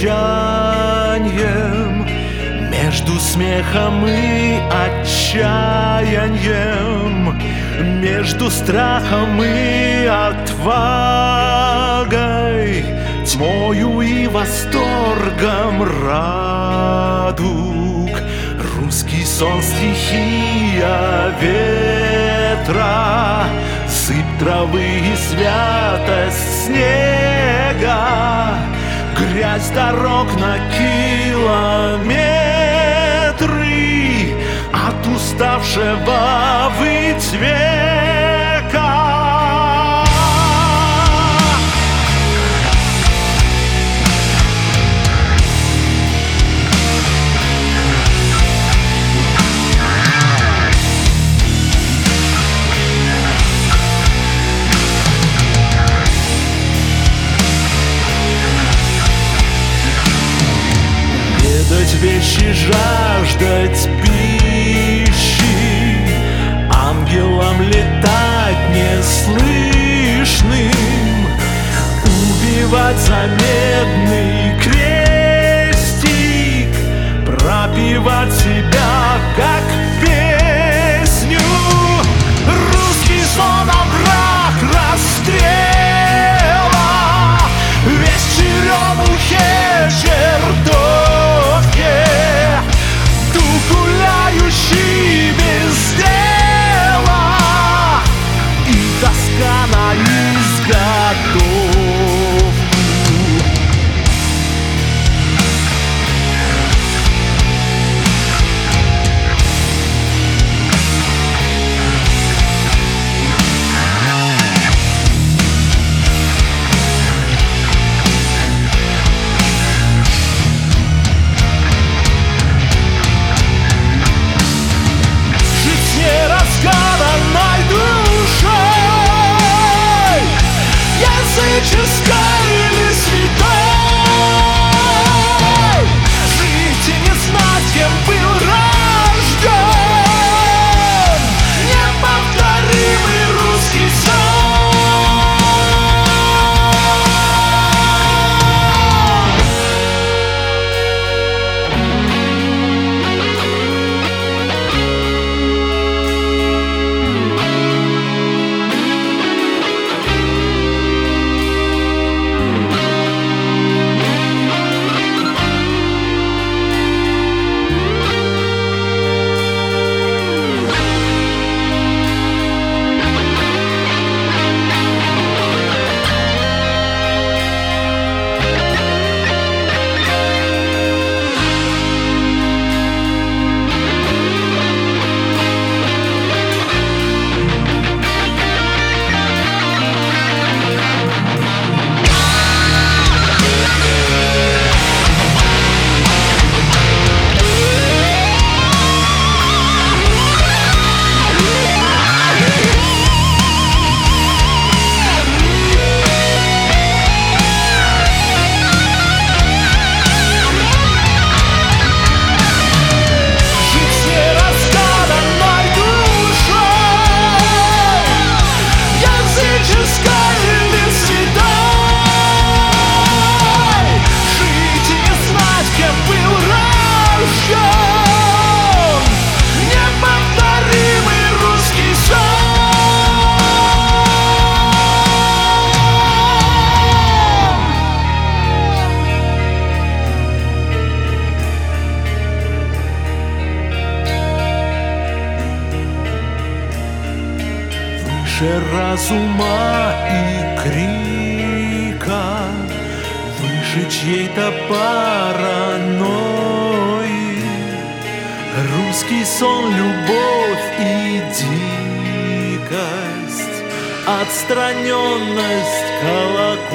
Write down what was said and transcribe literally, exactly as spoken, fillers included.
молчанием, между смехом и отчаянием, между страхом и отвагой, тьмою и восторгом радуг. Русский сон — стихия ветра, сыпь травы и святость снега, грязь дорог на километры от уставшего выть века. Вещи, жаждать пищи, ангелам летать неслышным, убивать за медный крестик, пропивать себя как песню. Русский сон — овраг расстрела, весь в черемухе чертов, гуляющий без дела, и тоска на изготовку. Языческой или святой, жить и не знать, кем был рожден, неповторимый русский сон. Выше разума и крика, выше чьей-то паранойи. Русский сон — любовь и дикость, отстраненность колокольни.